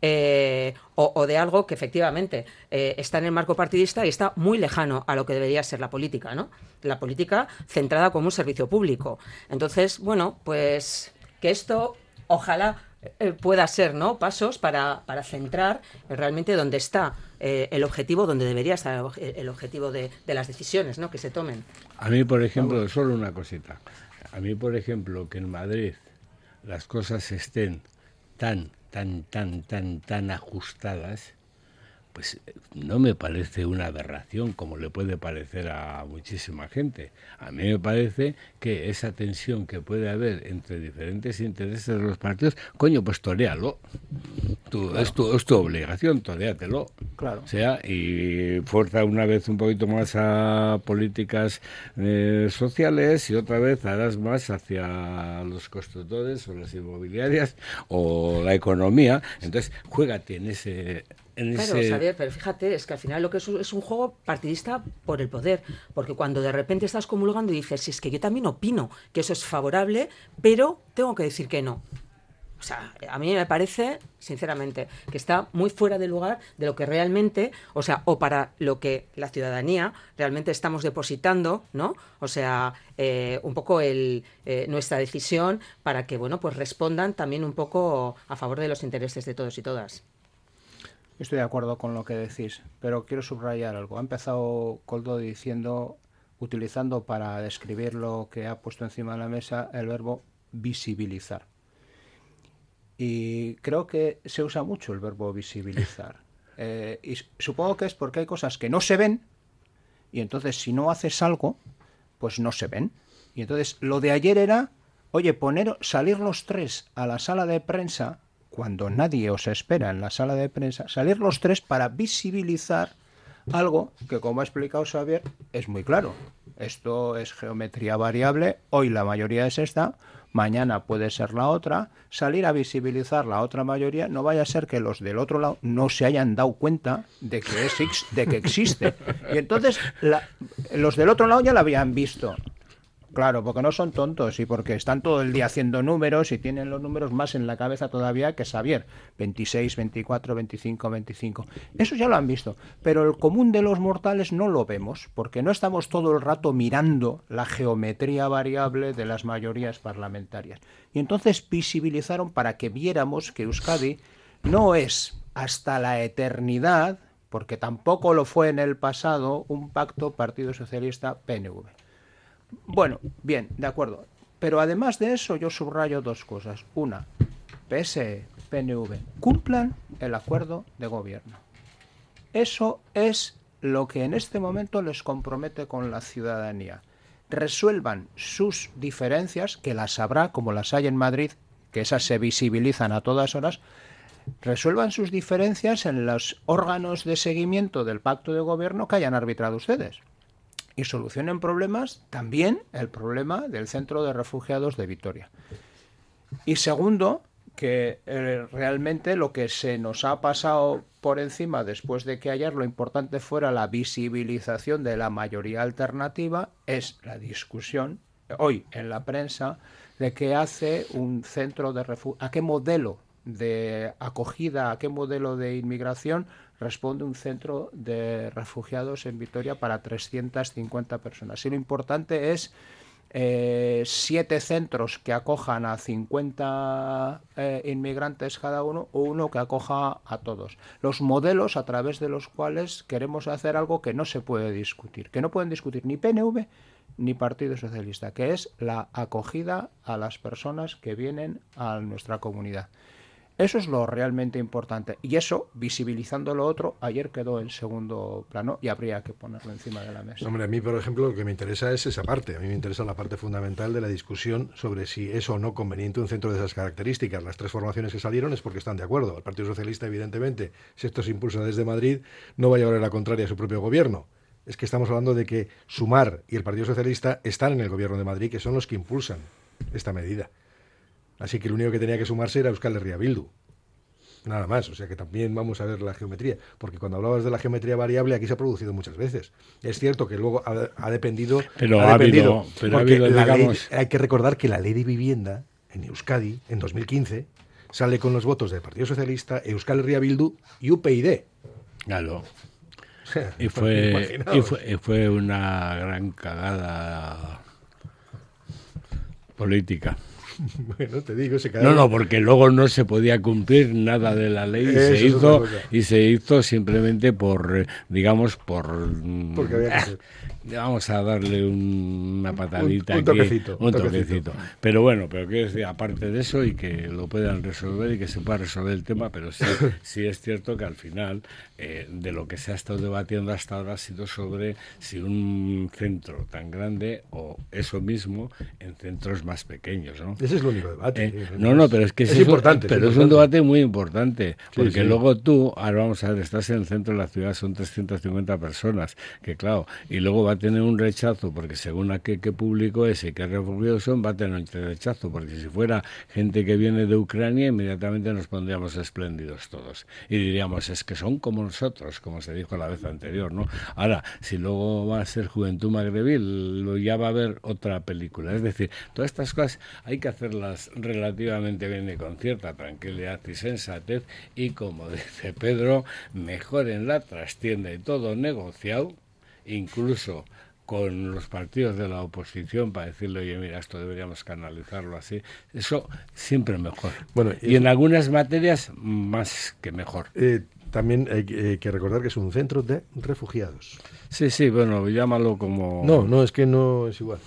eh, o, o de algo que efectivamente eh, está en el marco partidista y está muy lejano a lo que debería ser la política, ¿no? La política centrada como un servicio público. Entonces, bueno, pues que esto, ojalá eh, pueda ser, ¿no?, pasos para, para centrar realmente donde está eh, el objetivo, donde debería estar el, el objetivo de, de las decisiones, ¿no?, que se tomen. A mí, por ejemplo, solo una cosita. A mí, por ejemplo, que en Madrid las cosas estén tan, tan, tan, tan, tan ajustadas, pues no me parece una aberración como le puede parecer a muchísima gente. A mí me parece que esa tensión que puede haber entre diferentes intereses de los partidos, coño, pues toréalo. Tú, claro. es, tu, es tu obligación, toréatelo. Claro. O sea, y fuerza una vez un poquito más a políticas eh, sociales y otra vez harás más hacia los constructores o las inmobiliarias o la economía. Entonces, juégate en ese... En claro, ese... Xavier, pero fíjate, es que al final lo que es, es un juego partidista por el poder, porque cuando de repente estás comulgando y dices, si es que yo también opino que eso es favorable, pero tengo que decir que no. O sea, a mí me parece, sinceramente, que está muy fuera de lugar de lo que realmente, o sea, o para lo que la ciudadanía realmente estamos depositando, ¿no? O sea, eh, un poco el, eh, nuestra decisión para que, bueno, pues respondan también un poco a favor de los intereses de todos y todas. Estoy de acuerdo con lo que decís, pero quiero subrayar algo. Ha empezado Koldo diciendo, utilizando para describir lo que ha puesto encima de la mesa el verbo visibilizar. Y creo que se usa mucho el verbo visibilizar. Eh, y supongo que es porque hay cosas que no se ven, y entonces si no haces algo, pues no se ven. Y entonces lo de ayer era, oye, poner, salir los tres a la sala de prensa cuando nadie os espera en la sala de prensa, salir los tres para visibilizar algo que, como ha explicado Xavier, es muy claro. Esto es geometría variable, hoy la mayoría es esta, mañana puede ser la otra, salir a visibilizar la otra mayoría, no vaya a ser que los del otro lado no se hayan dado cuenta de que, es, de que existe. Y entonces la, los del otro lado ya la habían visto. Claro, porque no son tontos y porque están todo el día haciendo números y tienen los números más en la cabeza todavía que Xavier. veintiséis, veinticuatro, veinticinco, veinticinco. Eso ya lo han visto. Pero el común de los mortales no lo vemos porque no estamos todo el rato mirando la geometría variable de las mayorías parlamentarias. Y entonces visibilizaron para que viéramos que Euskadi no es hasta la eternidad, porque tampoco lo fue en el pasado, un pacto Partido Socialista-P N V. Bueno, bien, de acuerdo. Pero además de eso yo subrayo dos cosas. Una, P S E, P N V, cumplan el acuerdo de gobierno. Eso es lo que en este momento les compromete con la ciudadanía. Resuelvan sus diferencias, que las habrá, como las hay en Madrid, que esas se visibilizan a todas horas. Resuelvan sus diferencias en los órganos de seguimiento del pacto de gobierno que hayan arbitrado ustedes. Y solucionen problemas, también el problema del centro de refugiados de Vitoria. Y segundo, que eh, realmente lo que se nos ha pasado por encima después de que ayer lo importante fuera la visibilización de la mayoría alternativa es la discusión hoy en la prensa de qué hace un centro de refugiados, a qué modelo de acogida, a qué modelo de inmigración responde un centro de refugiados en Vitoria para trescientas cincuenta personas. Y lo importante es eh, siete centros que acojan a cincuenta eh, inmigrantes cada uno, o uno que acoja a todos. Los modelos a través de los cuales queremos hacer algo que no se puede discutir, que no pueden discutir ni P N V ni Partido Socialista, que es la acogida a las personas que vienen a nuestra comunidad. Eso es lo realmente importante, y eso, visibilizando lo otro, ayer quedó en segundo plano y habría que ponerlo encima de la mesa. Hombre, a mí, por ejemplo, lo que me interesa es esa parte. A mí me interesa la parte fundamental de la discusión sobre si es o no conveniente un centro de esas características. Las tres formaciones que salieron es porque están de acuerdo. El Partido Socialista, evidentemente, si esto se impulsa desde Madrid, no va a llevar a la contraria a su propio gobierno. Es que estamos hablando de que Sumar y el Partido Socialista están en el gobierno de Madrid, que son los que impulsan esta medida. Así que el único que tenía que sumarse era Euskal Herria Bildu. Nada más, o sea que también vamos a ver la geometría, porque cuando hablabas de la geometría variable aquí se ha producido muchas veces. Es cierto que luego ha, ha dependido, pero ha ha dependido, habido, pero porque ha habido, la digamos... ley, hay que recordar que la ley de vivienda en Euskadi, en dos mil quince, sale con los votos del Partido Socialista, Euskal Herria Bildu y U P y Claro. Y fue, y fue, y fue una gran cagada política. Bueno, te digo, se quedó... No, no, porque luego no se podía cumplir nada de la ley y se hizo y se hizo simplemente por, digamos, por... Porque había que hacer. Vamos a darle un, una patadita un, un toquecito, aquí, un toquecito. toquecito. Pero bueno, pero quiero decir, aparte de eso, y que lo puedan resolver y que se pueda resolver el tema, pero sí, sí es cierto que al final eh, de lo que se ha estado debatiendo hasta ahora ha sido sobre si un centro tan grande o eso mismo en centros más pequeños, ¿no? Ese es el único debate. Eh, no, no, pero es que es, es importante. Pero es, es un debate muy importante, porque sí, sí. luego tú, ahora vamos a ver, estás en el centro de la ciudad, son trescientas cincuenta personas, que claro, y luego va a tener un rechazo, porque según a qué, qué público es y qué refugiados son, va a tener un rechazo, porque si fuera gente que viene de Ucrania, inmediatamente nos pondríamos espléndidos todos, y diríamos, es que son como nosotros, como se dijo la vez anterior, ¿no? Ahora, si luego va a ser Juventud Magrebil, ya va a haber otra película, es decir, todas estas cosas hay que hacerlas relativamente bien y con cierta tranquilidad y sensatez, y como dice Pedro, mejor en la trastienda y todo negociado, incluso con los partidos de la oposición, para decirle, oye, mira, esto deberíamos canalizarlo así. Eso siempre mejor. Bueno, y en algunas materias más que mejor. Eh, también hay eh, que recordar que es un centro de refugiados. Sí, sí, bueno, llámalo como... No, no, es que no es igual.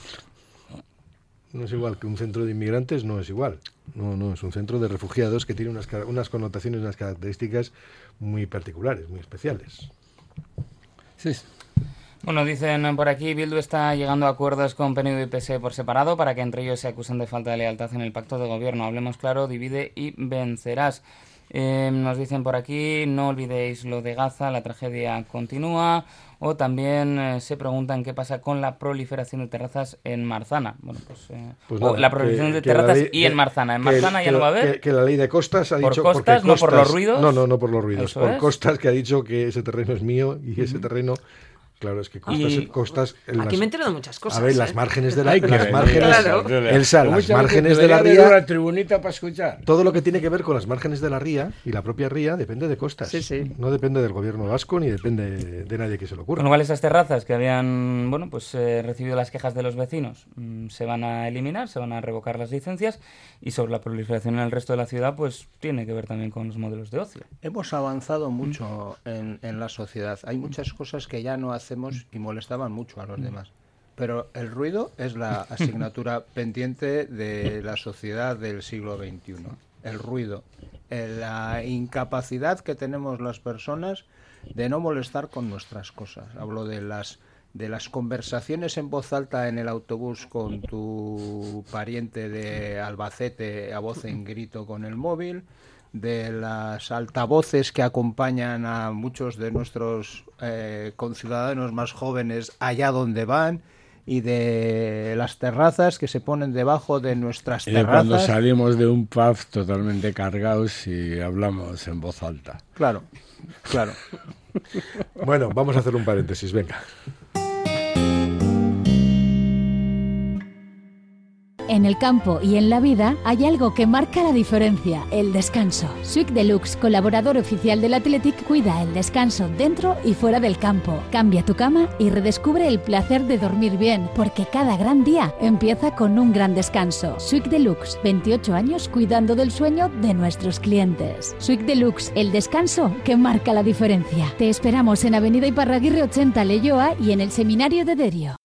No es igual que un centro de inmigrantes, no es igual. No, no, es un centro de refugiados que tiene unas, unas connotaciones, unas características muy particulares, muy especiales. Sí. Bueno, dicen por aquí, Bildu está llegando a acuerdos con P N V y P S E por separado para que entre ellos se acusen de falta de lealtad en el pacto de gobierno. Hablemos claro, divide y vencerás. Eh, nos dicen por aquí, no olvidéis lo de Gaza, la tragedia continúa. O también eh, se preguntan qué pasa con la proliferación de terrazas en Marzana. Bueno, pues, eh, pues o nada, la proliferación que, de que terrazas ley, y en Marzana. En Marzana que, ya que, no va a haber. Que, que la ley de Costas ha por dicho... Costas, Costas, no por los ruidos. No, no, no por los ruidos. Eso por es. Costas, que ha dicho que ese terreno es mío y ese terreno... Claro, es que Costas... Y costas en aquí las, me entero de muchas cosas. A ver, ¿eh? las márgenes de la... Hay que las ver, márgenes, claro. Elsa, las márgenes de la ría... una tribunita para escuchar. Todo lo que tiene que ver con las márgenes de la ría y la propia ría depende de Costas. Sí, sí. No depende del gobierno vasco ni depende de, de nadie que se le ocurra. Con lo cual esas terrazas que habían bueno pues eh, recibido las quejas de los vecinos mmm, se van a eliminar, se van a revocar las licencias, y sobre la proliferación en el resto de la ciudad pues tiene que ver también con los modelos de ocio. Hemos avanzado mucho en, en la sociedad. Hay muchas cosas que ya no hacemos y molestaban mucho a los demás. Pero el ruido es la asignatura pendiente de la sociedad del siglo veintiuno. El ruido, la incapacidad que tenemos las personas de no molestar con nuestras cosas. Hablo de las de las conversaciones en voz alta en el autobús con tu pariente de Albacete a voz en grito con el móvil, de las altavoces que acompañan a muchos de nuestros eh, conciudadanos más jóvenes allá donde van, y de las terrazas que se ponen debajo de nuestras y terrazas. De cuando salimos de un pub totalmente cargados y hablamos en voz alta. Claro, claro. Bueno, vamos a hacer un paréntesis, venga. En el campo y en la vida hay algo que marca la diferencia, el descanso. Swick Deluxe, colaborador oficial del Athletic, cuida el descanso dentro y fuera del campo. Cambia tu cama y redescubre el placer de dormir bien, porque cada gran día empieza con un gran descanso. Swick Deluxe, veintiocho años cuidando del sueño de nuestros clientes. Swick Deluxe, el descanso que marca la diferencia. Te esperamos en Avenida Iparraguirre ochenta, Leioa, y en el Seminario de Derio.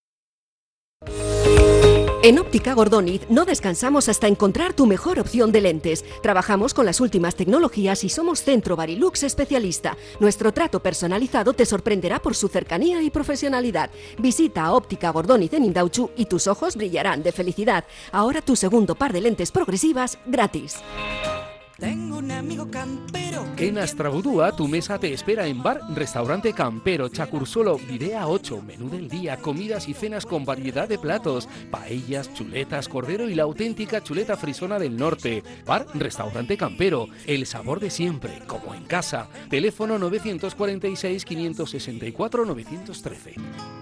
En Óptica Gordoniz no descansamos hasta encontrar tu mejor opción de lentes. Trabajamos con las últimas tecnologías y somos Centro Barilux especialista. Nuestro trato personalizado te sorprenderá por su cercanía y profesionalidad. Visita a Óptica Gordoniz en Indautxu y tus ojos brillarán de felicidad. Ahora tu segundo par de lentes progresivas gratis. Tengo un amigo campero. En Astrabudúa, tu mesa te espera en Bar Restaurante Campero, Chacursolo, Videa ocho, menú del día, comidas y cenas con variedad de platos, paellas, chuletas, cordero y la auténtica chuleta frisona del norte. Bar Restaurante Campero, el sabor de siempre, como en casa. Teléfono nueve cuatro seis, cinco seis cuatro, nueve uno tres.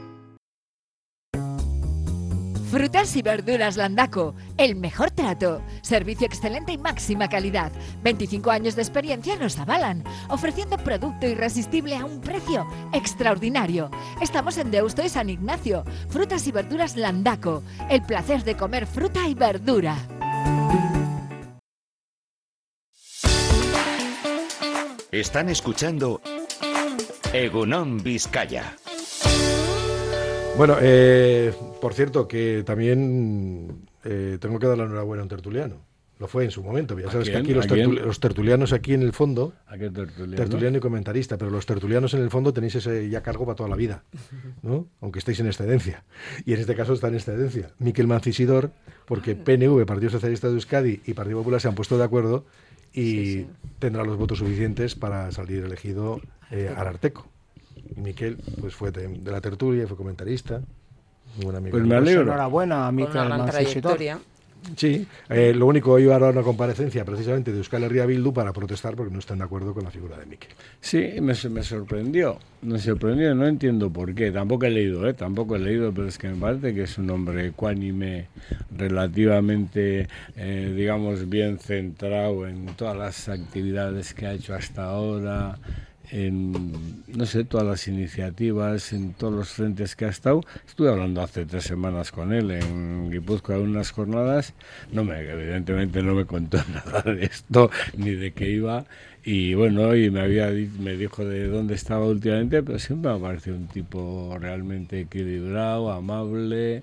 Frutas y verduras Landaco, el mejor trato, servicio excelente y máxima calidad. veinticinco años de experiencia nos avalan, ofreciendo producto irresistible a un precio extraordinario. Estamos en Deusto y San Ignacio. Frutas y verduras Landaco, el placer de comer fruta y verdura. Están escuchando Egunon Vizcaya. Bueno, eh, por cierto, que también eh, tengo que dar la enhorabuena a un tertuliano. Lo fue en su momento. Ya sabes que aquí los, tertul los tertulianos aquí en el fondo, ¿a qué tertuliano? tertuliano y comentarista, pero los tertulianos en el fondo tenéis ese ya cargo para toda la vida, ¿no? Aunque estéis en excedencia. Y en este caso está en excedencia. Miquel Mancisidor, porque P N V, Partido Socialista de Euskadi y Partido Popular se han puesto de acuerdo y sí, sí. tendrá los votos suficientes para salir elegido eh, Ararteko. Y Miquel pues fue de, de la tertulia, fue comentarista, un buen amigo. Pues me alegro. Enhorabuena a Miquel Mancisidor. Sí, eh, lo único, hoy hará una comparecencia precisamente de Euskal Herria Bildu para protestar porque no están de acuerdo con la figura de Miquel. Sí, me, me sorprendió, me sorprendió, no entiendo por qué, tampoco he leído, ¿eh? tampoco he leído, pero es que me parece que es un hombre ecuánime, relativamente, eh, digamos, bien centrado en todas las actividades que ha hecho hasta ahora, en, no sé, todas las iniciativas, en todos los frentes que ha estado. Estuve hablando hace tres semanas con él en Guipúzcoa en unas jornadas. No me, evidentemente no me contó nada de esto, ni de qué iba. Y bueno, y me había me dijo de dónde estaba últimamente, pero siempre me ha parecido un tipo realmente equilibrado, amable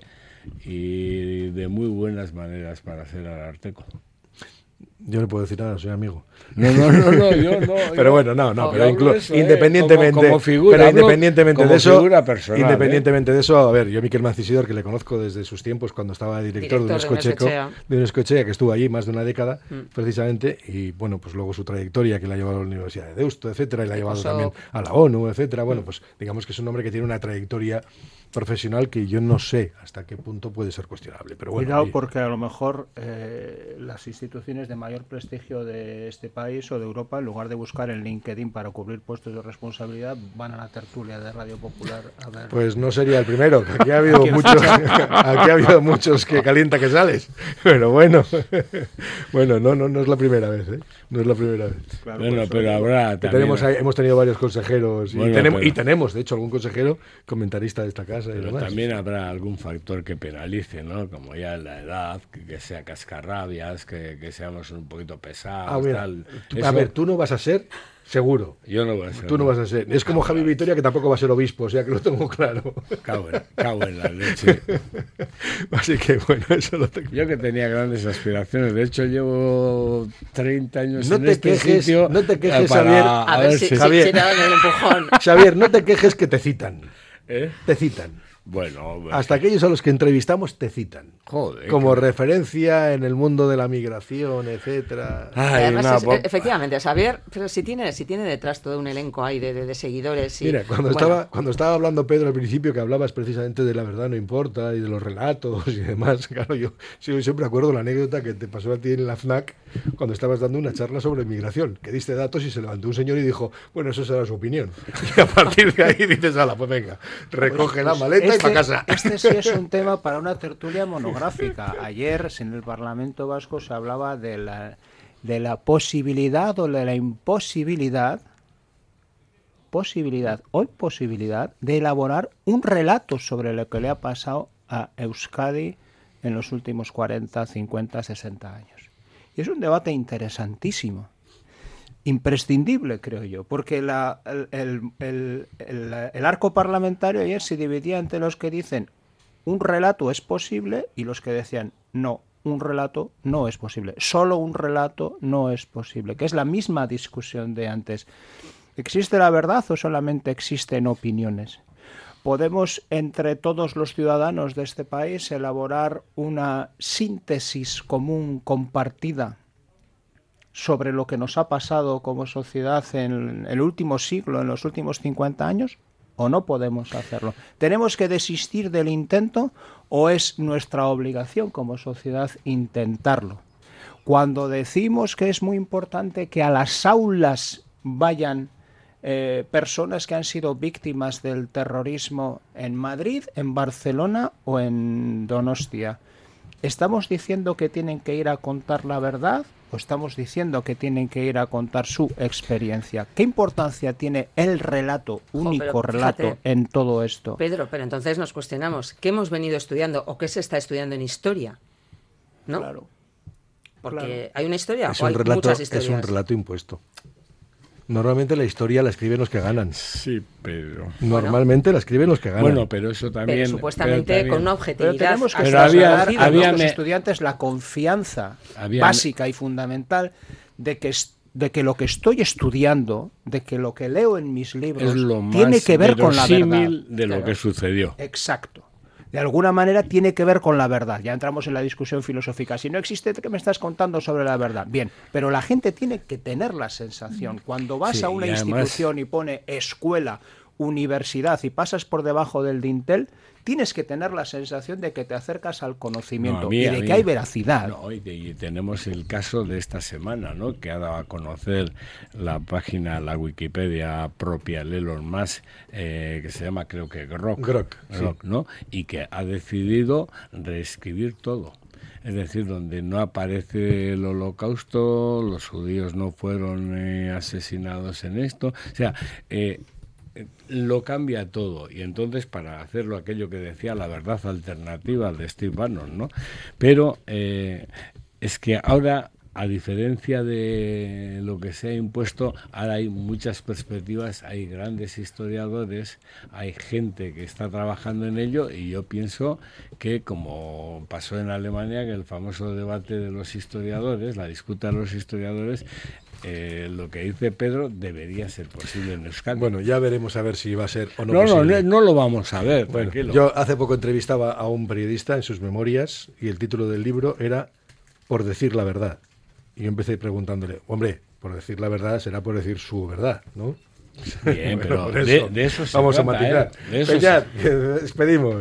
y de muy buenas maneras para ser Ararteko. Yo no puedo decir nada, soy amigo. No, no, no, no yo no. Pero yo, bueno, no, no, pero inclu- eso, independientemente, eh, como, como figura, pero independientemente como de eso, personal, independientemente ¿eh? de eso, a ver, yo Miquel Mancisidor, que le conozco desde sus tiempos cuando estaba director, director de un escocheco, de un escochea que estuvo allí más de una década, mm. precisamente, y bueno, pues luego su trayectoria que la ha llevado a la Universidad de Deusto, etcétera, y la ha llevado pasó? también a la ONU, etcétera. Bueno, pues digamos que es un hombre que tiene una trayectoria profesional que yo no sé hasta qué punto puede ser cuestionable, pero bueno. Cuidado, y... porque a lo mejor eh, las instituciones de mayor prestigio de este país o de Europa, en lugar de buscar en LinkedIn para cubrir puestos de responsabilidad, van a la tertulia de Radio Popular a ver. Pues no sería el primero, que aquí ha habido muchos, aquí ha habido muchos que calienta que sales, pero bueno, bueno, no, no, no es la primera vez, ¿eh? No es la primera vez. Claro, bueno, pues, pero habrá también... tenemos, hemos tenido varios consejeros y, bueno, tenemos, pero... y tenemos, de hecho, algún consejero comentarista de esta casa. Pero y demás. También habrá algún factor que penalice, ¿no? Como ya la edad, que, que sea cascarrabias, que, que seamos un poquito pesados. Ah, mira, tal. Tú, Eso... A ver, tú no vas a ser, seguro. Yo no voy a ser. Tú no vas a ser. Es como Javi Vitoria, que tampoco va a ser obispo, o sea que lo tengo claro. Cago en, cago en la leche. Así que bueno, eso lo tengo. Yo que tenía grandes aspiraciones, de hecho llevo treinta años no en te este quejes, sitio. No te quejes, para, Xavier. A, a ver, ver si, si, Xavier. si te dan el empujón. Xavier, no te quejes que te citan. ¿Eh? Te citan. Bueno, bueno, hasta aquellos a los que entrevistamos te citan. Joder. Como que... referencia en el mundo de la migración, etcétera. Ay, Además, es, efectivamente, Xavier, pero si tiene, si tiene detrás todo un elenco ahí de, de, de seguidores. Y, Mira, cuando, bueno. estaba, cuando estaba hablando Pedro al principio, que hablabas precisamente de La verdad no importa y de los relatos y demás, claro, yo, yo siempre acuerdo la anécdota que te pasó a ti en la FNAC cuando estabas dando una charla sobre migración, que diste datos y se levantó un señor y dijo, bueno, eso será su opinión. Y a partir de ahí dices, ala, pues venga, recoge pues, la maleta vais para casa. Este sí es un tema para una tertulia monográfica. Ayer en el Parlamento Vasco se hablaba de la, de la posibilidad o de la imposibilidad, posibilidad o imposibilidad de elaborar un relato sobre lo que le ha pasado a Euskadi en los últimos cuarenta, cincuenta, sesenta años. Y es un debate interesantísimo. Imprescindible, creo yo, porque la, el, el, el, el, el arco parlamentario ayer se dividía entre los que dicen un relato es posible y los que decían no, un relato no es posible, solo un relato no es posible, que es la misma discusión de antes. ¿Existe la verdad o solamente existen opiniones? ¿Podemos entre todos los ciudadanos de este país elaborar una síntesis común compartida sobre lo que nos ha pasado como sociedad en el último siglo, en los últimos cincuenta años, o no podemos hacerlo? ¿Tenemos que desistir del intento o es nuestra obligación como sociedad intentarlo? Cuando decimos que es muy importante que a las aulas vayan eh, personas que han sido víctimas del terrorismo en Madrid, en Barcelona o en Donostia, ¿estamos diciendo que tienen que ir a contar la verdad o estamos diciendo que tienen que ir a contar su experiencia? ¿Qué importancia tiene el relato, único Jo, pero fíjate, relato en todo esto? Pedro, pero entonces nos cuestionamos, ¿qué hemos venido estudiando o qué se está estudiando en historia? ¿No? Claro. Porque claro. hay una historia Es o un, hay relato, muchas historias. es un relato impuesto. Normalmente la historia la escriben los que ganan. Sí, pero... Normalmente la escriben los que ganan. Bueno, pero eso también... Pero supuestamente pero también, con una objetividad. Pero tenemos que pero había, había, había a los me, estudiantes la confianza había básica y fundamental de que, de que lo que estoy estudiando, de que lo que leo en mis libros es lo más tiene que ver con la verdad. de lo Claro. que sucedió. Exacto. De alguna manera tiene que ver con la verdad. Ya entramos en la discusión filosófica. Si no existe, ¿qué me estás contando sobre la verdad? Bien, pero la gente tiene que tener la sensación. Cuando vas Sí, a una y además- institución y pone escuela, universidad y pasas por debajo del dintel, tienes que tener la sensación de que te acercas al conocimiento No, a mí- y a de mí- que hay veracidad. No, y, de- y tenemos el caso de esta semana, ¿no? Que ha dado a conocer la página, la Wikipedia propia de Elon Musk, eh, que se llama, creo que Grok, Grok, sí. Grok, ¿no? Y que ha decidido reescribir todo. Es decir, donde no aparece el holocausto, los judíos no fueron eh, asesinados en esto. O sea, eh, lo cambia todo, y entonces para hacerlo aquello que decía la verdad alternativa de Steve Bannon, ¿no? Pero eh, es que ahora, a diferencia de lo que se ha impuesto, ahora hay muchas perspectivas, hay grandes historiadores, hay gente que está trabajando en ello, y yo pienso que, como pasó en Alemania, que el famoso debate de los historiadores, la disputa de los historiadores, Eh, lo que dice Pedro debería ser posible en Euskadi. Bueno, ya veremos a ver si va a ser o no, no, no, posible. no, no lo vamos a ver, Bueno, tranquilo. yo hace poco entrevistaba a un periodista en sus memorias y el título del libro era Por decir la verdad. Y yo empecé preguntándole, hombre, por decir la verdad será por decir su verdad, ¿no? Bien, pero Por de, de eso se vamos trata, a matizar. ¿eh? De eso Peñat, se- que despedimos.